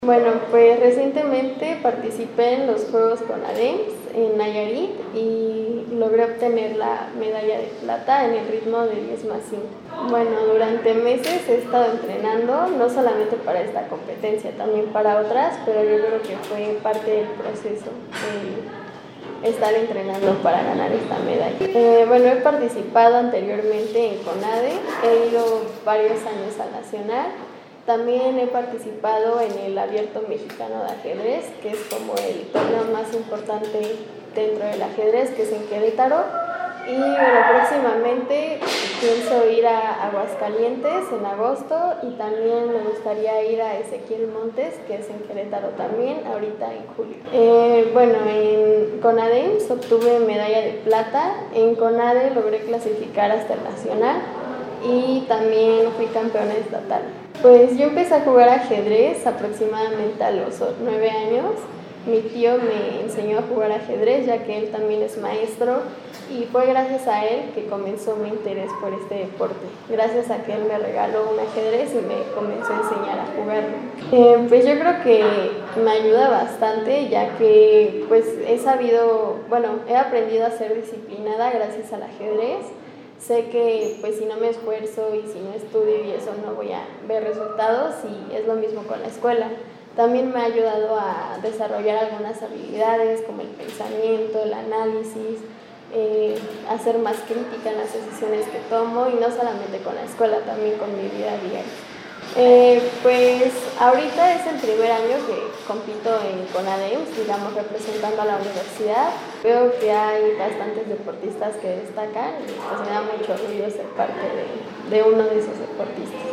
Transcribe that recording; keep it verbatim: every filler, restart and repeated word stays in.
Bueno, pues recientemente participé en los Juegos CONADEMS en Nayarit y logré obtener la medalla de plata en el ritmo de diez más cinco. Bueno, durante meses he estado entrenando, no solamente para esta competencia, también para otras, pero yo creo que fue parte del proceso el estar entrenando para ganar esta medalla. Eh, bueno, he participado anteriormente en CONADE, he ido varios años al Nacional. También he participado en el Abierto Mexicano de Ajedrez, que es como el torneo más importante dentro del ajedrez, que es en Querétaro. Y bueno, próximamente pienso ir a Aguascalientes en agosto y también me gustaría ir a Ezequiel Montes, que es en Querétaro también, ahorita en julio. Eh, bueno, en CONADEMS obtuve medalla de plata, en CONADE logré clasificar hasta el Nacional y también fui campeona estatal. Pues yo empecé a jugar ajedrez aproximadamente a los nueve años. Mi tío me enseñó a jugar ajedrez, ya que él también es maestro, y fue gracias a él que comenzó mi interés por este deporte. Gracias a que él me regaló un ajedrez y me comenzó a enseñar a jugarlo. Eh, pues yo creo que me ayuda bastante, ya que pues he sabido, bueno, he aprendido a ser disciplinada gracias al ajedrez. Sé que pues si no me esfuerzo y si no estudio y eso no voy a ver resultados, y es lo mismo con la escuela. También me ha ayudado a desarrollar algunas habilidades como el pensamiento, el análisis, eh, a ser más crítica en las decisiones que tomo, y no solamente con la escuela, también con mi vida diaria. Eh, pues ahorita es el primer año que compito en CONADEMS, digamos, representando a la universidad. Veo que hay bastantes deportistas que destacan y pues me da mucho orgullo ser parte de, de uno de esos deportistas.